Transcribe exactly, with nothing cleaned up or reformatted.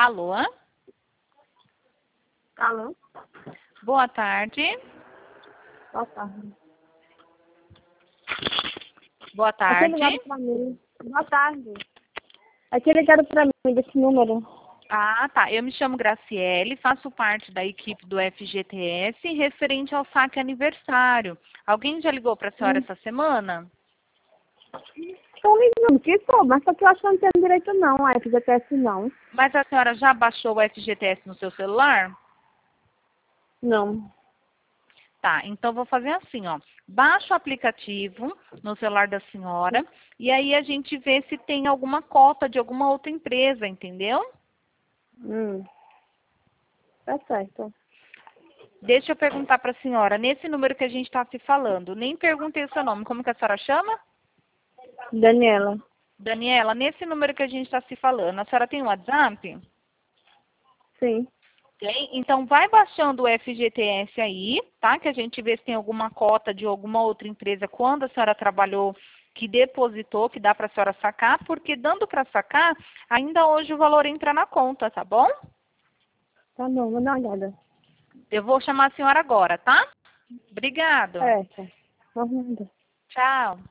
Alô? Alô? Boa tarde. Boa tarde. Boa Aqui tarde. ligaram pra mim. Boa tarde. Aqui ligaram pra mim desse número. Ah, tá. Eu me chamo Graciele, faço parte da equipe do F G T S referente ao saque aniversário. Alguém já ligou para a senhora Hum. essa semana? Tô ligando, que for, mas só que eu acho que eu não tenho direito não, a F G T S não. Mas a senhora já baixou o F G T S no seu celular? Não. Tá, então vou fazer assim, ó. Baixa o aplicativo no celular da senhora e aí a gente vê se tem alguma cota de alguma outra empresa, entendeu? Hum. Tá certo. Deixa eu perguntar para a senhora, nesse número que a gente está se falando, nem perguntei o seu nome, como que a senhora chama? Daniela. Daniela, nesse número que a gente está se falando, a senhora tem WhatsApp? Sim. Tem? Então vai baixando o F G T S aí, tá? Que a gente vê se tem alguma cota de alguma outra empresa quando a senhora trabalhou que depositou, que dá para a senhora sacar, porque dando para sacar, ainda hoje o valor entra na conta, tá bom? Tá bom, vou dar uma olhada. Eu vou chamar a senhora agora, tá? Obrigado. É, tá. Vamos lá. Tchau.